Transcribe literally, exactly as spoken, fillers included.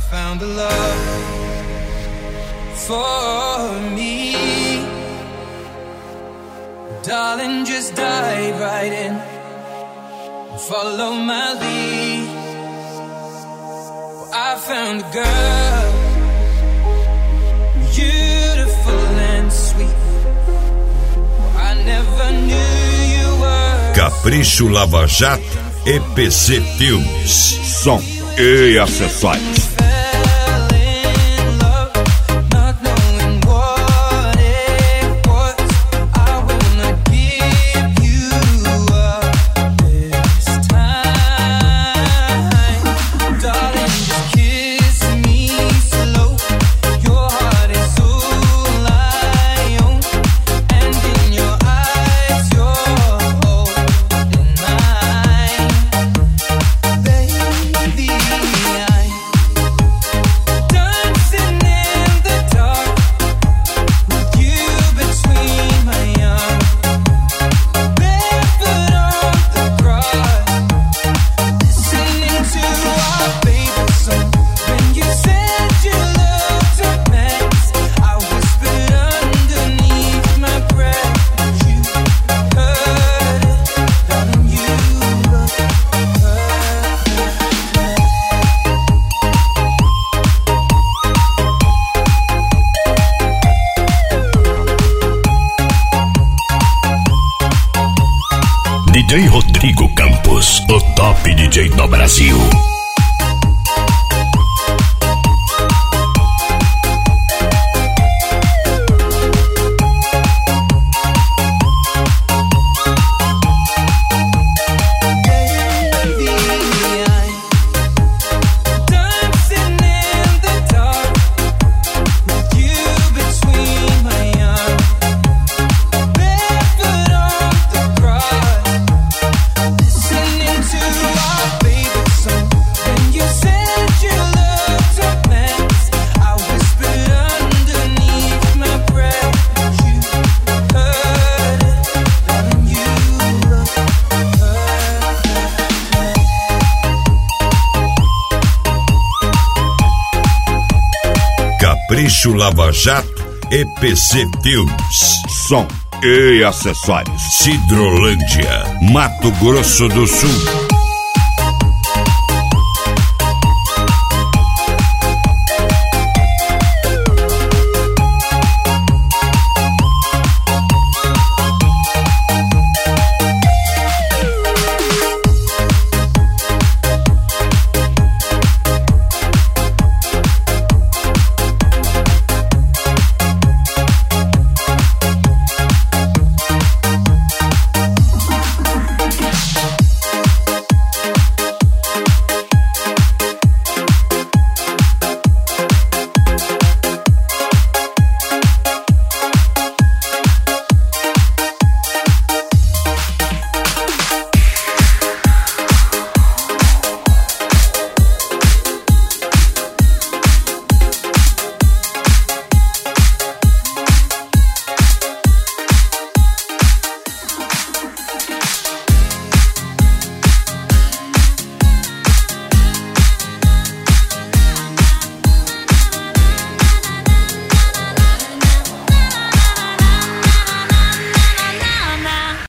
found a love for me. Darling, just dive right in, follow my lead. Well, I found a girl, beautiful and sweet. Well, I never knew you were. Capricho Lava Jato E P C Filmes. Som e acessórios. D J Rodrigo Campos, o top D J do Brasil. Capricho Lava Jato E P C Filmes. Som e acessórios. Cidrolândia, Mato Grosso do Sul.